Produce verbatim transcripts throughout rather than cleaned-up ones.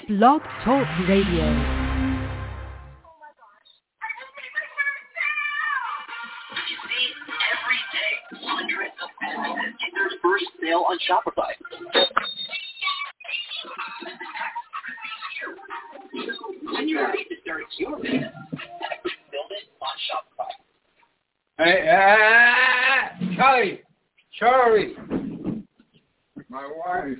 Blog Talk Radio. Hundreds of businesses get their first sale on Shopify. When you're ready to start your business, build it on Shopify. Hey, ah, Charlie, Charlie, my wife.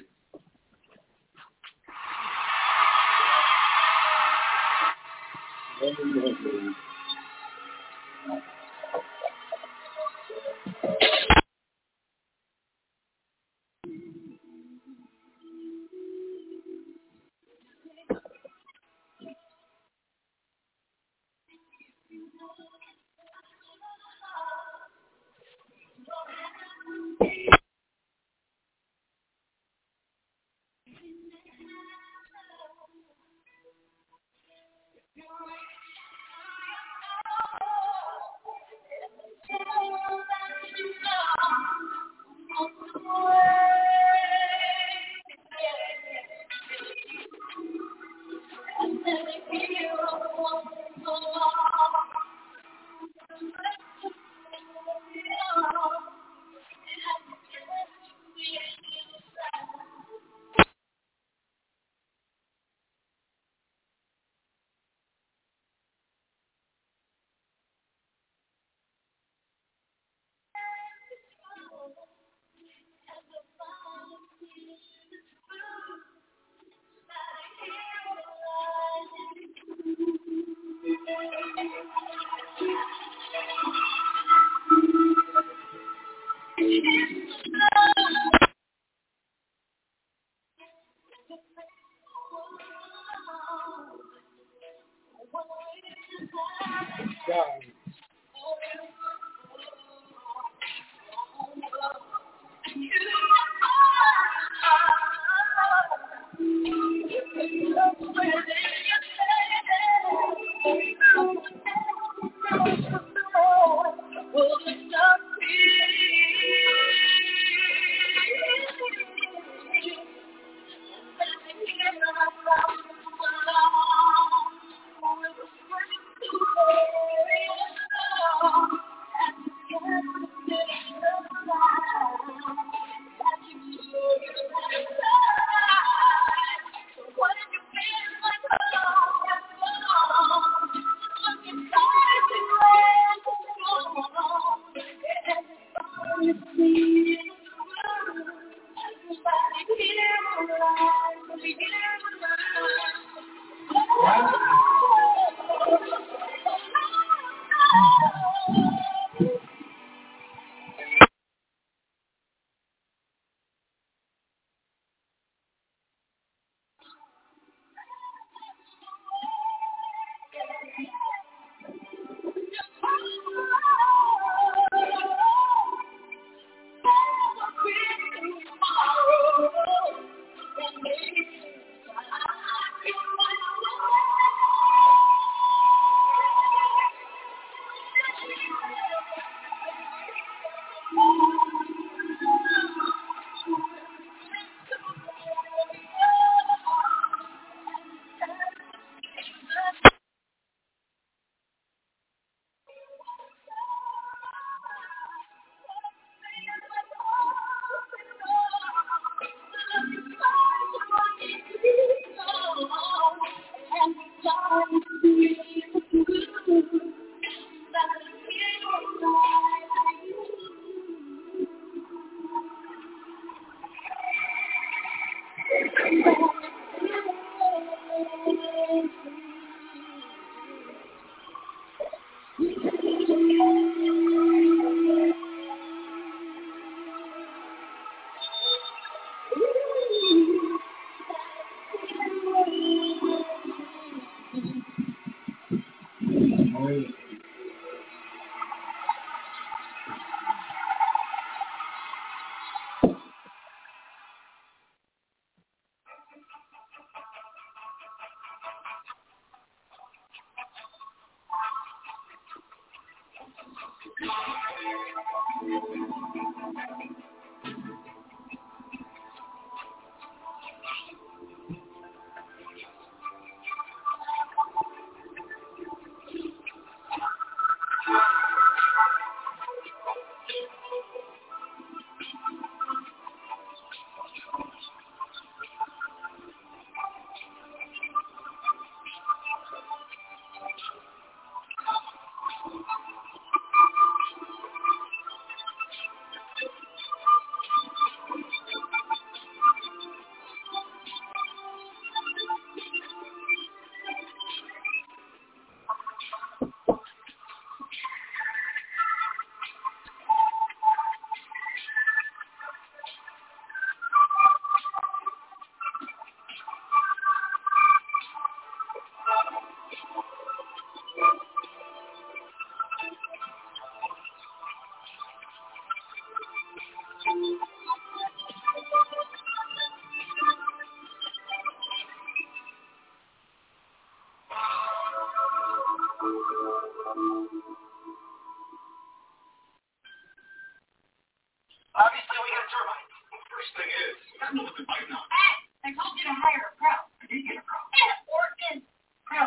Obviously, we got termites. First thing is, that means we might not. Hey, I told you to hire a pro. I did get a pro. And a Orkin pro.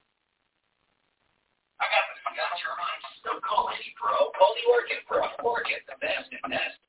I got this. I got termites. Don't call any pro. Call the Orkin pro. Orkin, the best and best.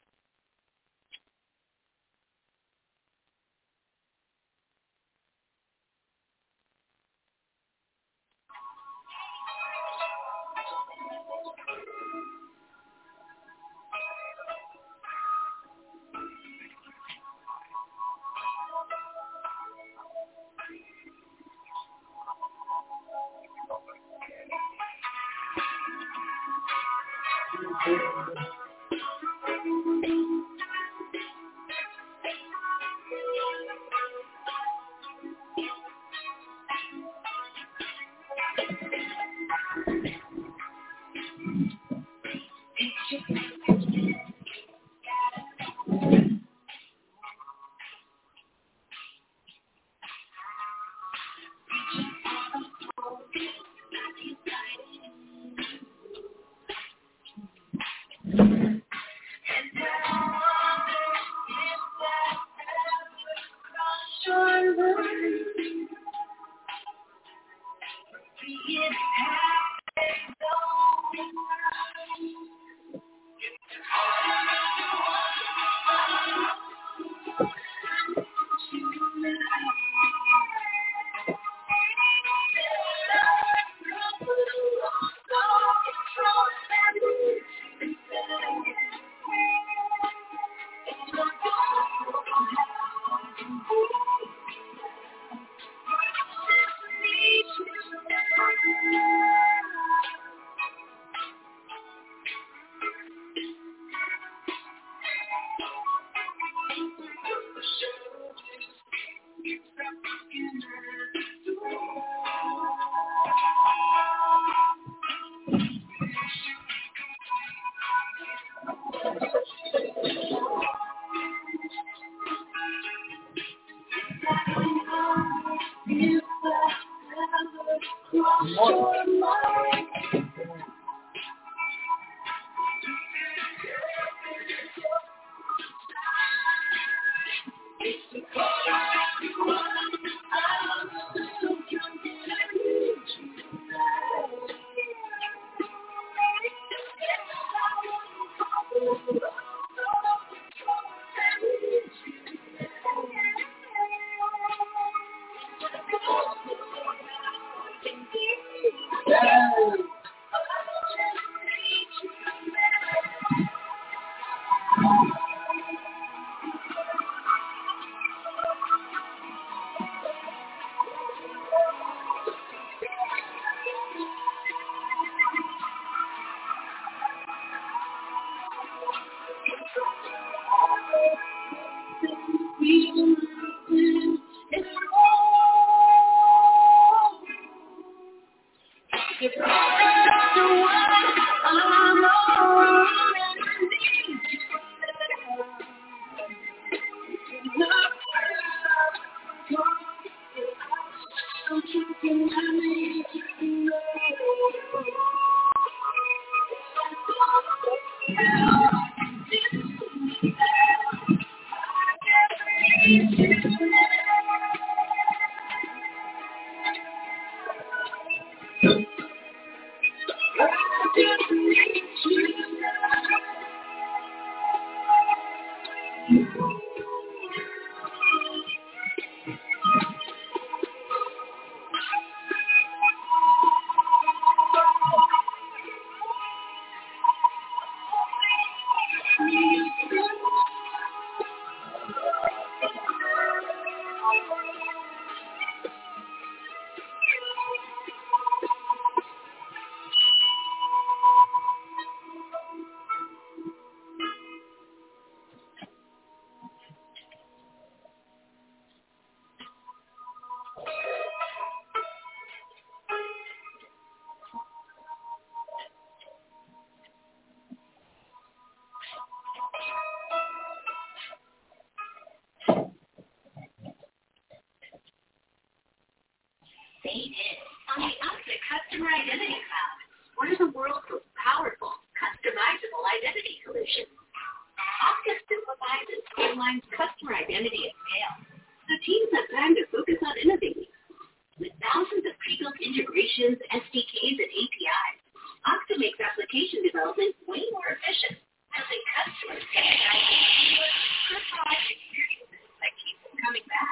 Say this on the Optic the Customer Identity Cloud, one of the world's most powerful, customizable identity solutions. Okta simplifies and streamlines customer identity at scale, so teams have time to focus on innovating. With thousands of pre-built integrations, S D Ks, and A P Is, Okta makes application development way more efficient, helping customers get seamless, personalized experiences that keep them coming back.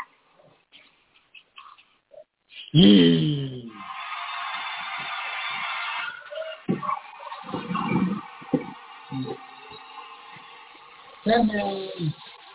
Mm. Mm.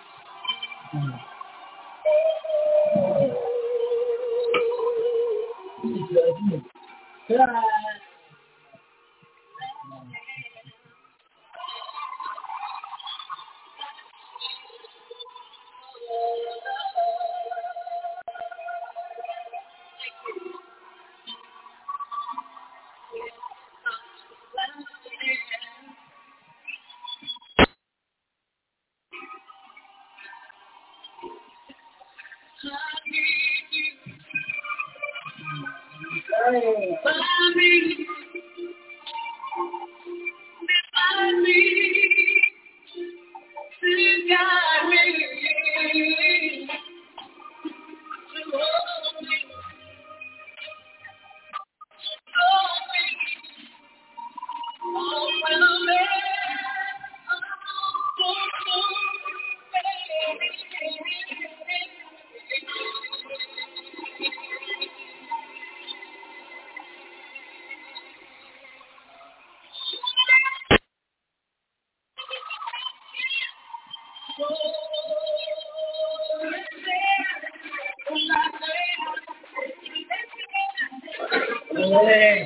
Hey.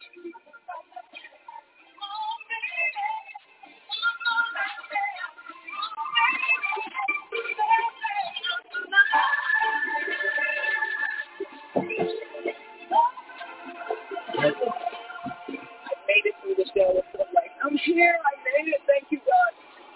made it through the show. So I'm like, I'm here. I made it. Thank you, God.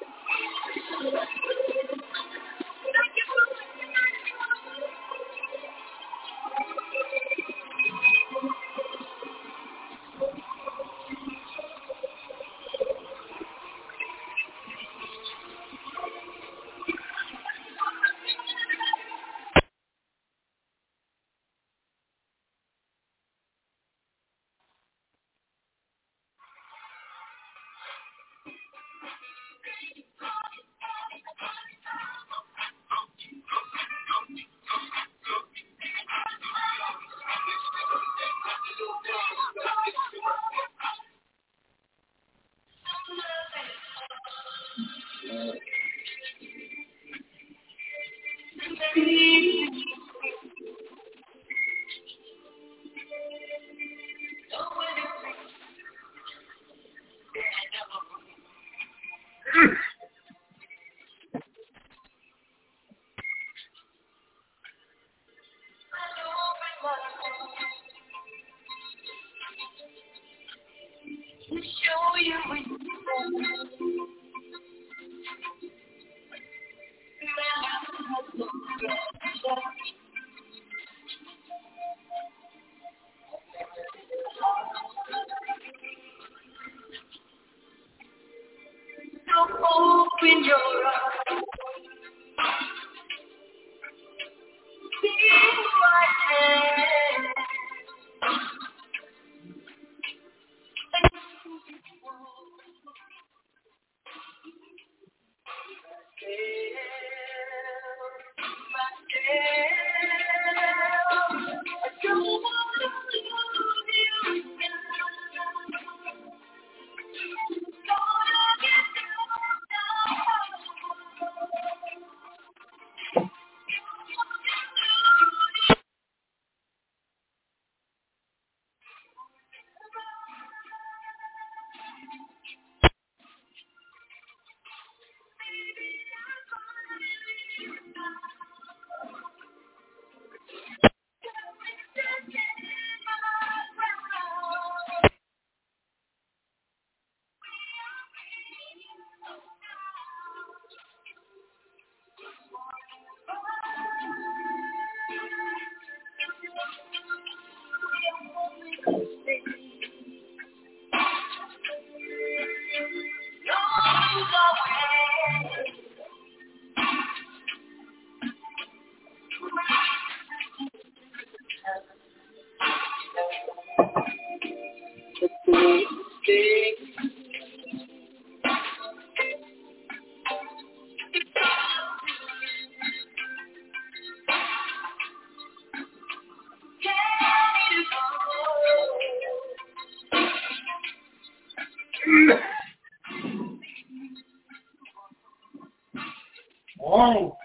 Open your eyes. See who I am. Oh.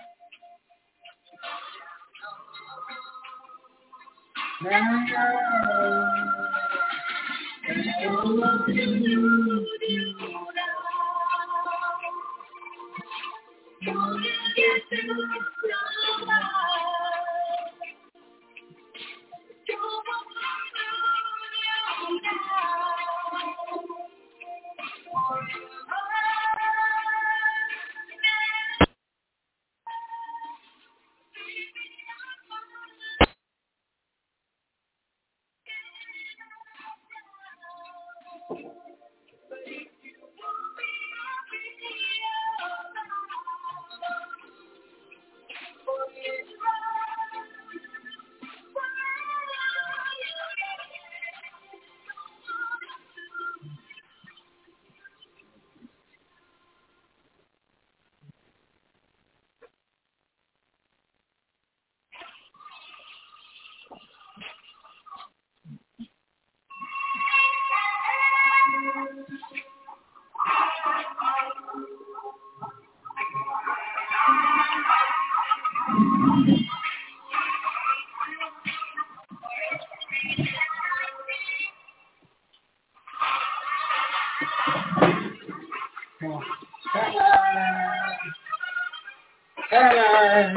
Hello.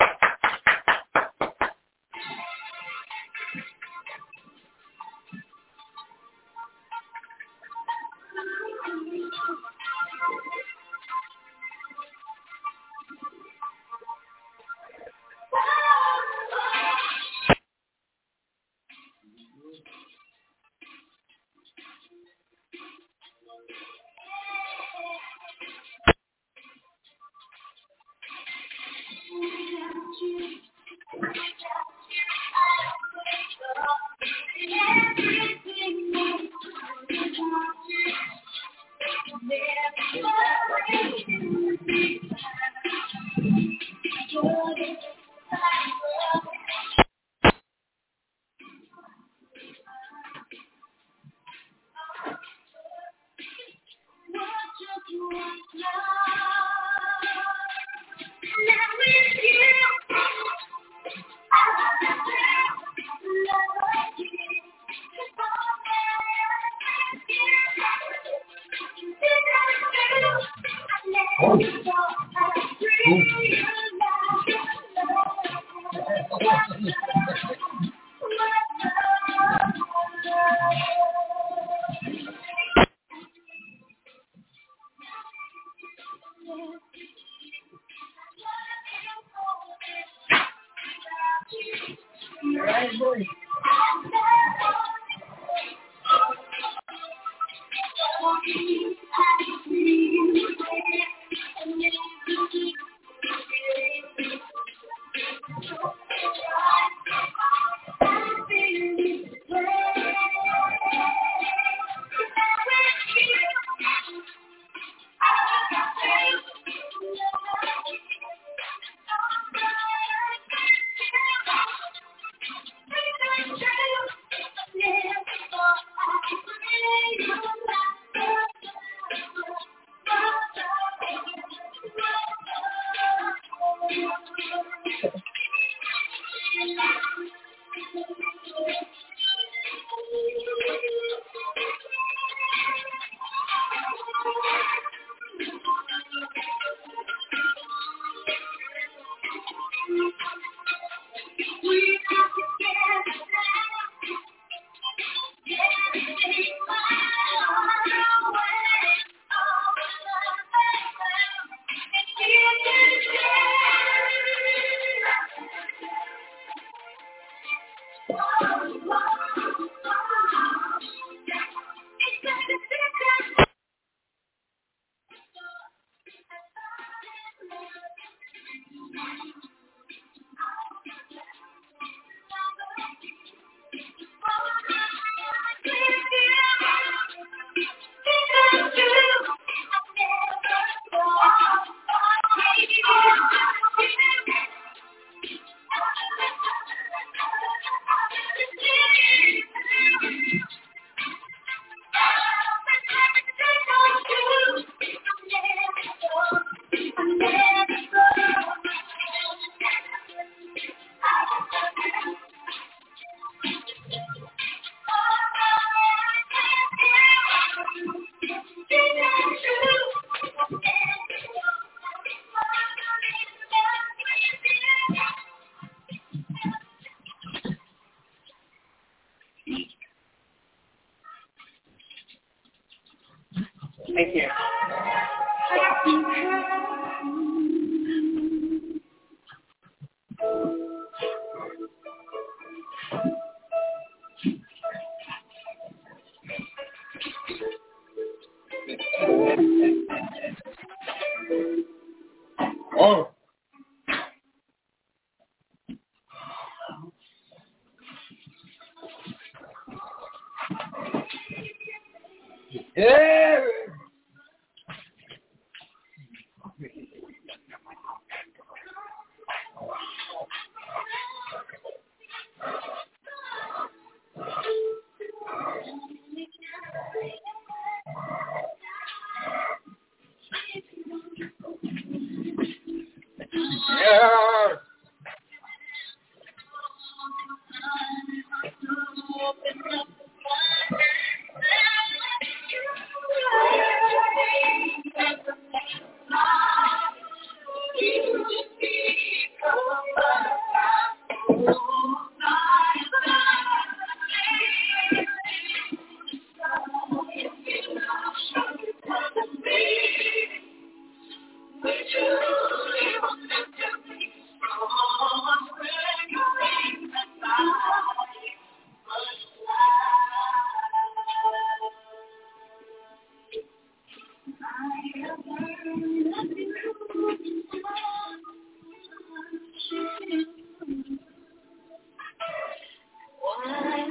Thank you. Oh. Yeah. Yeah.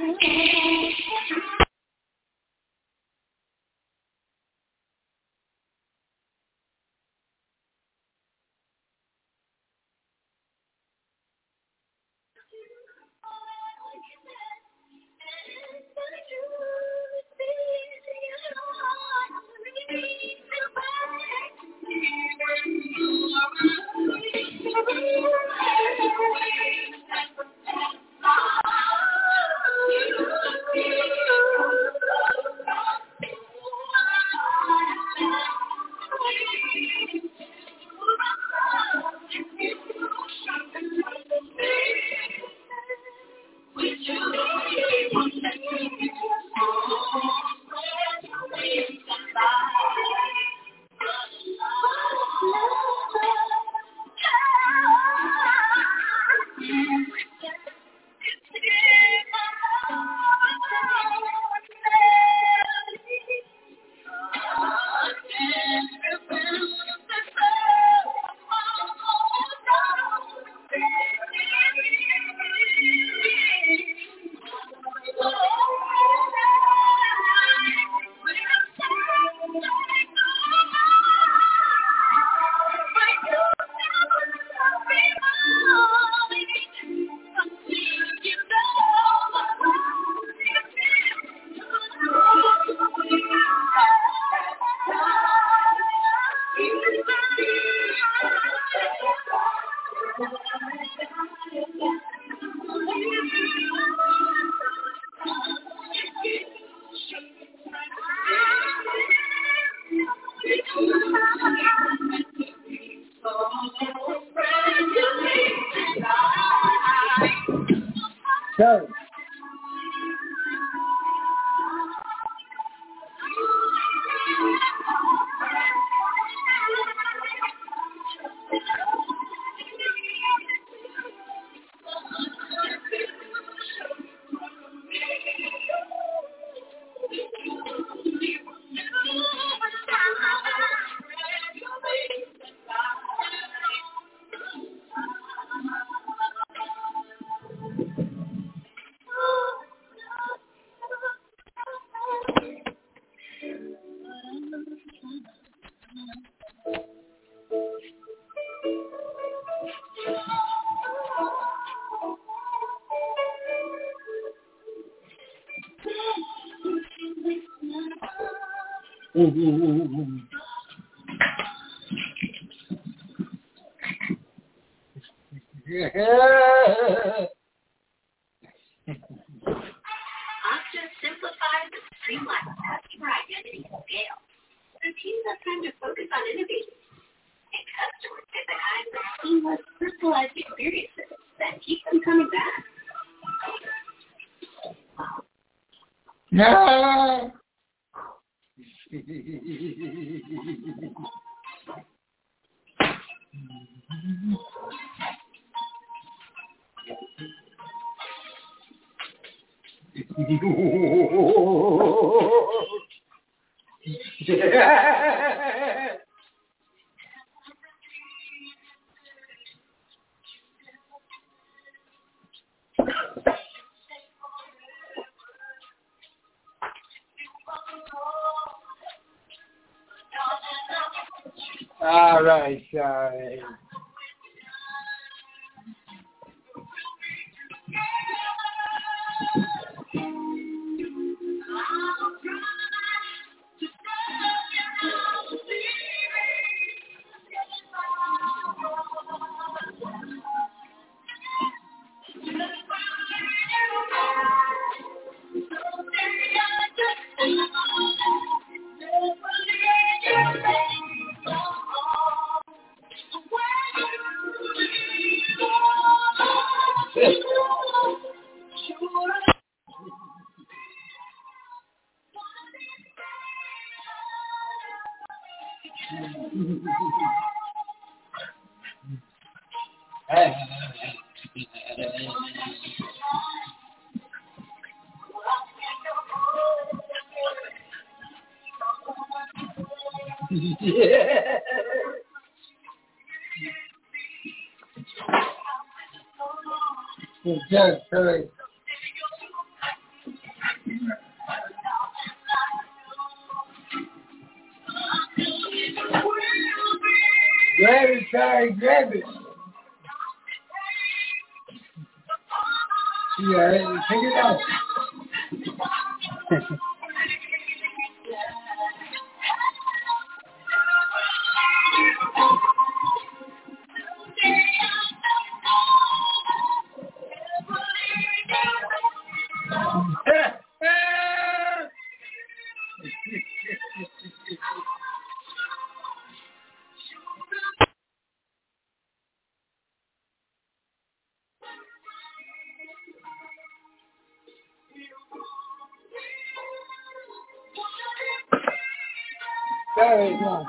So, yeah. Okta simplifies and streamlines customer identity at scale. So teams have time to focus on innovating, and customers get the kinds of seamless, personalized experiences that keep them coming back. No. Yeah. All right, sorry. Yeah. Just sorry. Grab it, sorry, grab it. Yeah, take it out. There you go.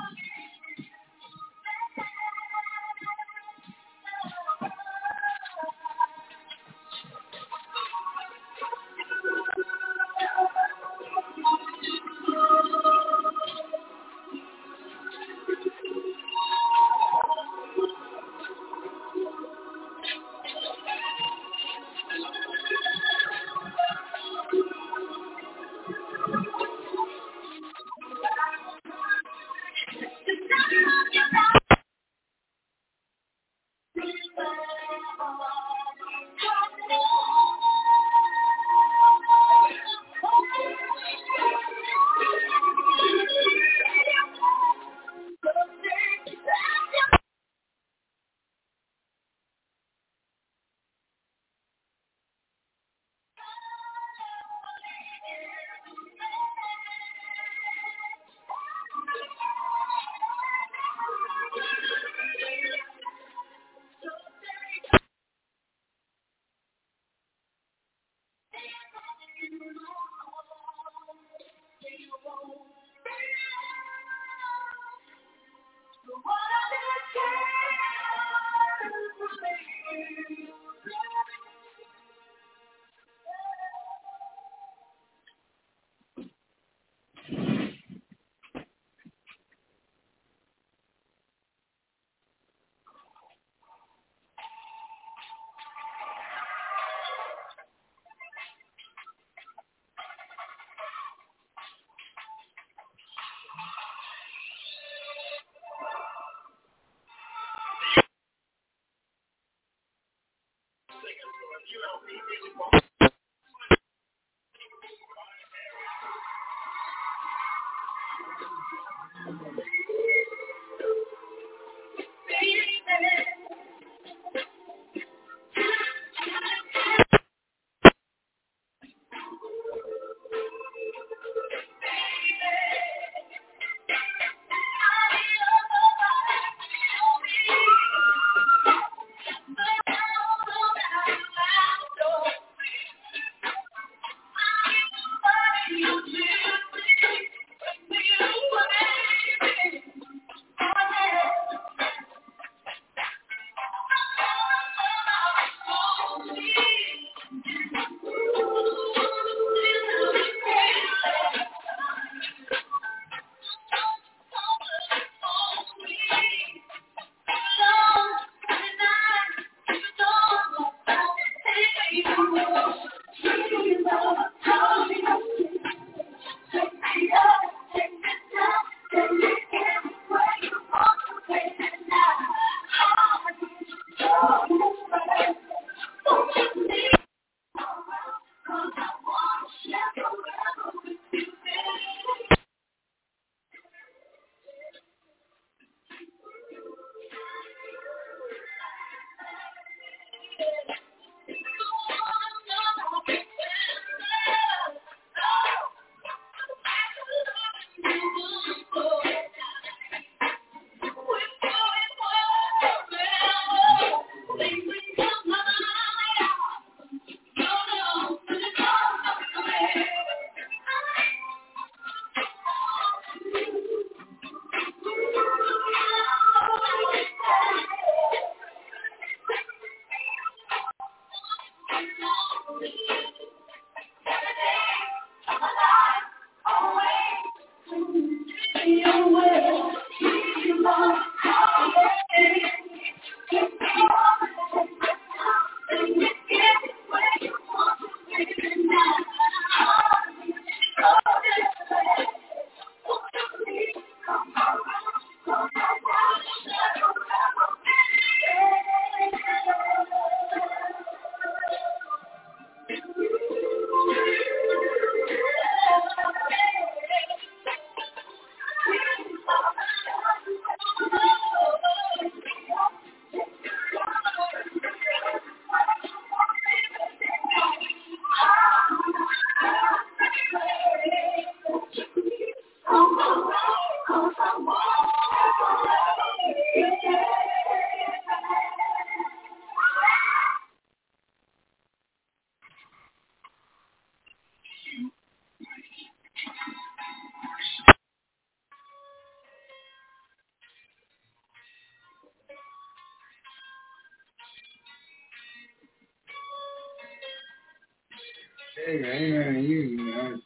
Hey, amen. You, man.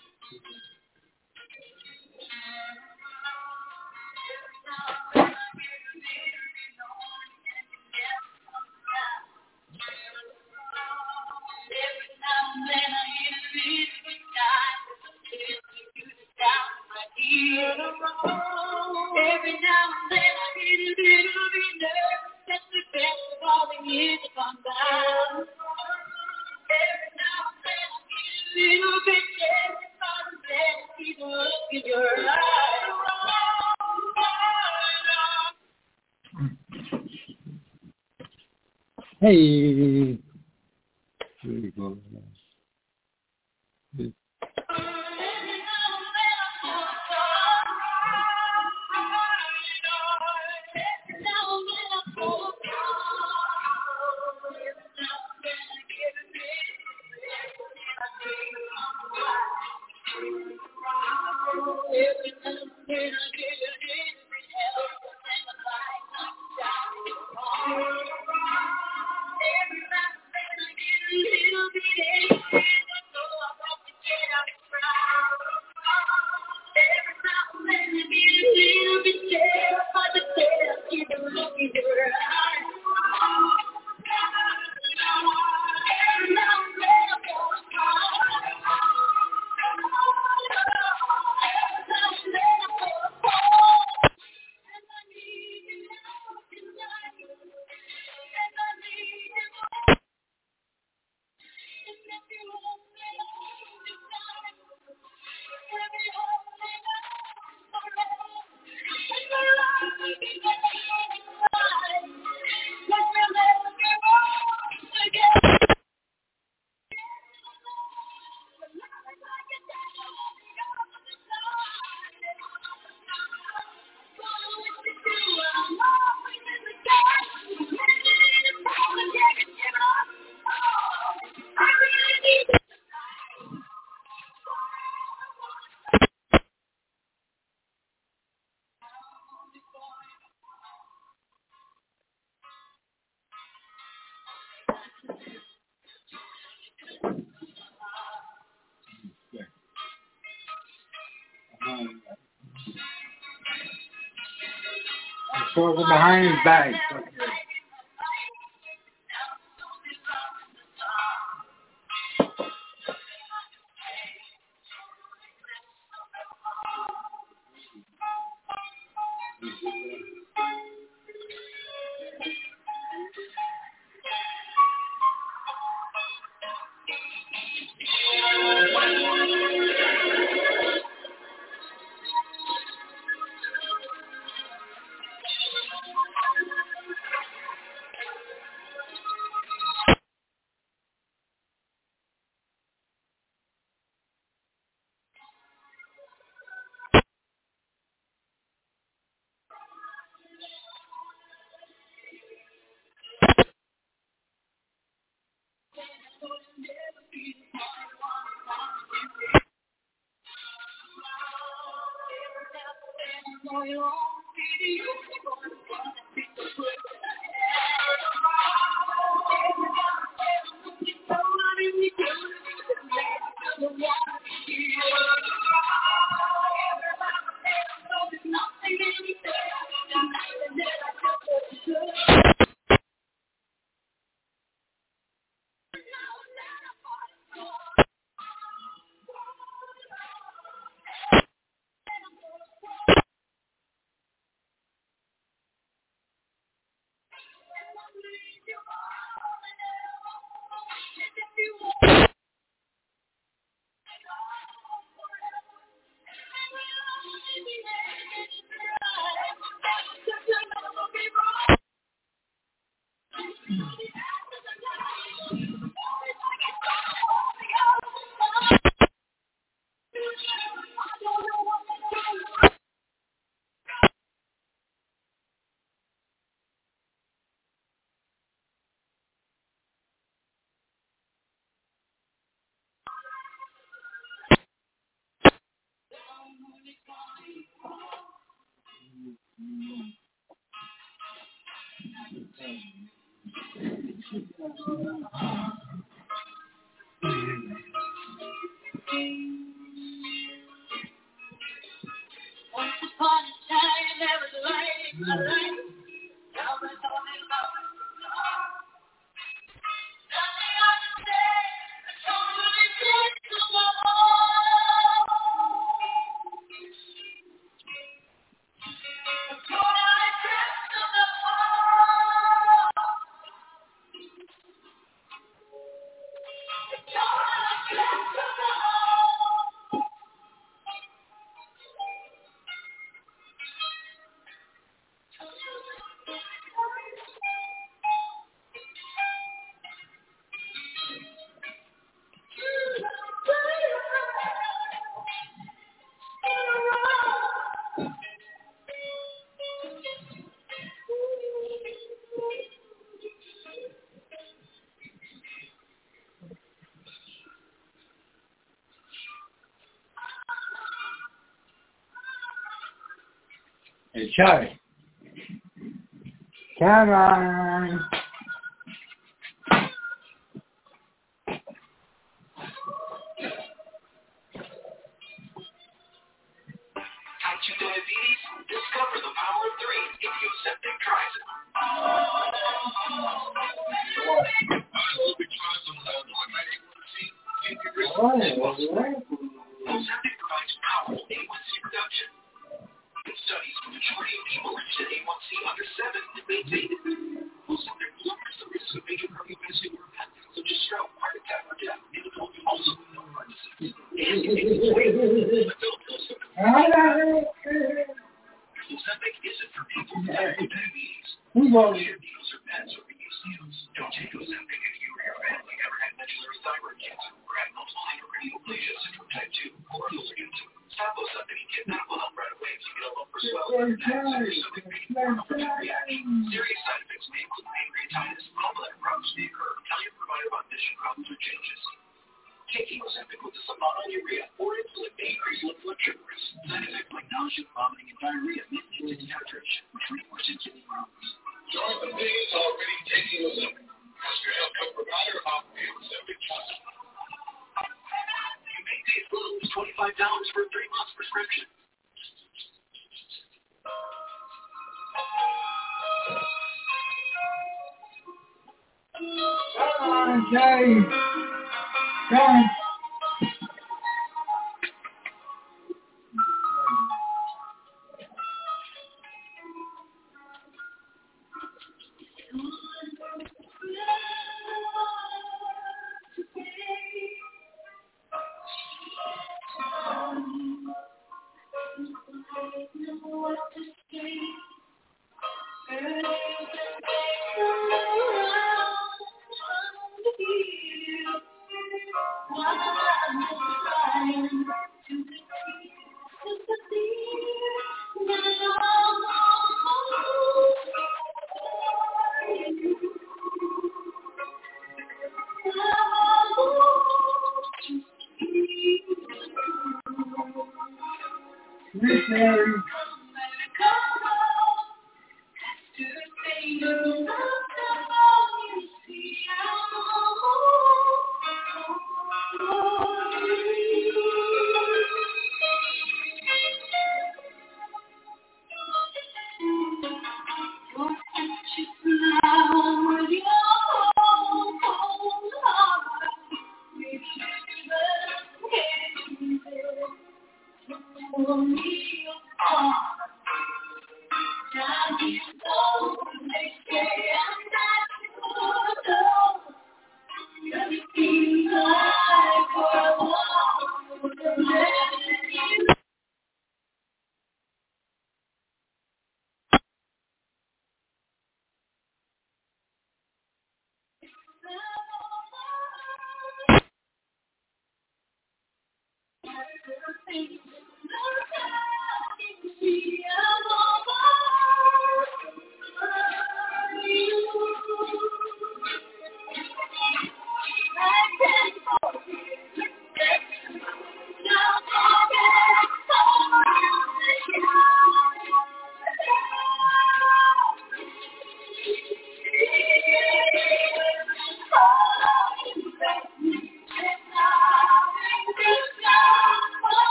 Every now and then I get a little bit nervous that the best of all the years have gone by. Every now and then I get a little bit jealous by the best people look in your eyes. Hey. There you go. Short behind his back. Hey, Charlie. Come on. Type two diabetes? Discover the power of three if Ozempic tries it. Ozempic provides powerful A one C reduction. In studies, the majority of people reached an A one C under seven and maintained it. Ozempic lowers the risk of major cardiovascular events such as stroke, heart attack, or death in adults also with no heart disease. And it makes its way to adult Ozempic. Ozempic isn't for people with type two diabetes. Your needles or meds or reduced needles. Don't take Ozempic if you or your family ever had medullary thyroid cancer or had multiple hypercardioplasia syndrome type two or older cancer. Stop Ozempic and get medical help right away if you get a lump or swelling or severe stomach pain or an allergic reaction. Serious side effects may include pancreatitis, gallbladder problems may occur. Tell your provider about additional problems or changes. Taking Ozempic with sulfonylurea or insulin may increase blood sugar risk. Side effects like nausea, vomiting, and diarrhea may lead to dehydration, which may worsen kidney problems. Join the millions already taking Ozempic. Ask your healthcare provider about the Ozempic trust. You may pay as little as twenty-five dollars for a three-month prescription. Come on, Jay. Come on. Missionary.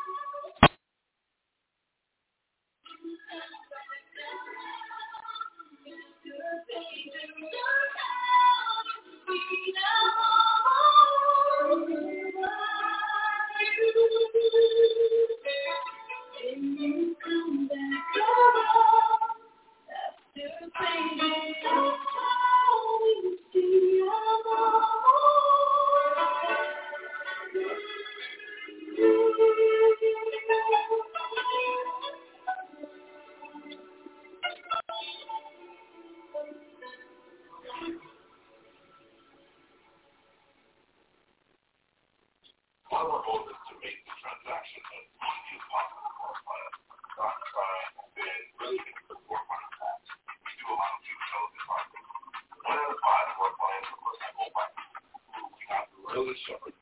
Our goal is to make the transaction as easy as possible for our clients, not try and then really get to the forefront of that. We do a lot of due diligence marketing. One out of five of our clients are first-time home buyers who we have really shepherd